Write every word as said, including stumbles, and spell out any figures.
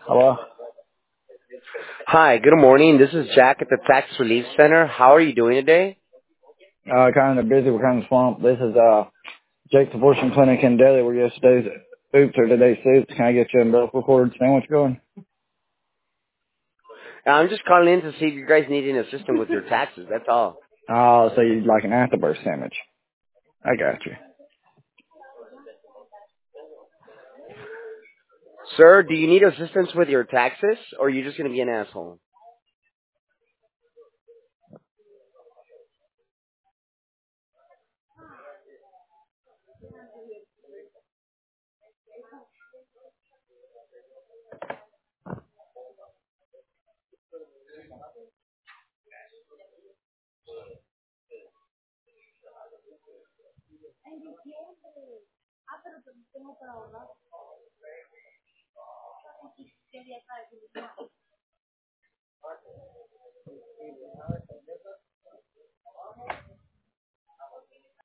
Hello. Hi, good morning. This is Jack at the Tax Relief Center. How are you doing today? Uh, kind of busy. We're kind of swamped. This is uh Jake's Abortion Clinic in Delhi, where yesterday's oops or today's suits. Can I get you a milk recorded sandwich going? I'm just calling in to see if you guys need any assistance with your taxes. That's all. Oh, so you'd like an afterburst sandwich? I got you. Sir, do you need assistance with your taxes, or are you just going to be an asshole?